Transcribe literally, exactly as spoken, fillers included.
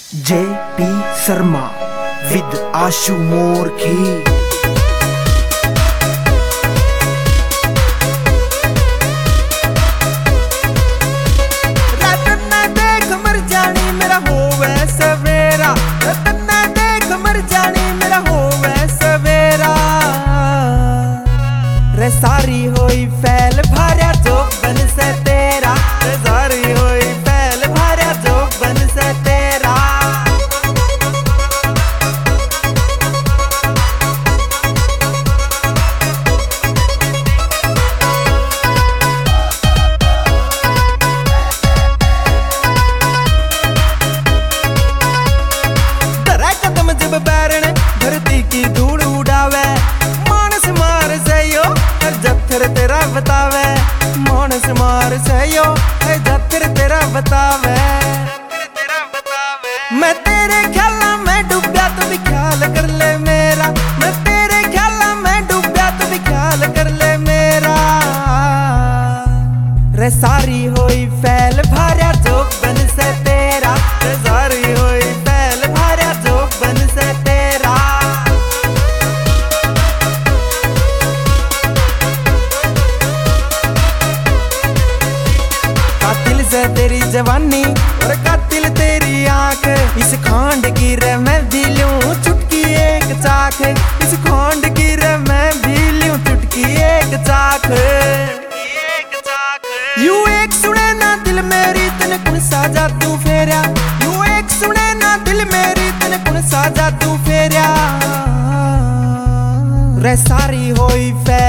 J P Sharma with Ashu Morkhi. सारी होई फैल भरया जोबन से तेरा, सारी होई फैल भरया जोबन से तेरा। तेरा कदम जब बैरने धरती की धूल उड़ावे, मानस मार सयो जत्थर तेरा बतावे, मानस मार सयो जत्थर तेरा बतावे। मैं तेरे ख्याला में डूबया तो भी ख्याल कर ले मेरा, मैं तेरे ख्याला में डूबया तो भी ख्याल कर ले मेरा। रे सारी होई फैल भरया जोबन से तेरा, रे सारी होई फैल भरया जोबन से तेरा। कातिल से तेरी जवानी और कातिल तेरी आंख, इस खांड की रे मैं भी लूं चुटकी एक चाक, इस खांड की रे मैं भी लूं चुटकी एक चाक। यू एक सुने ना दिल मेरी तन कुण सा जादू फेरया, यू एक सुने ना दिल मेरी तन कुण सा जादू फेरया। रे सारी होई फैल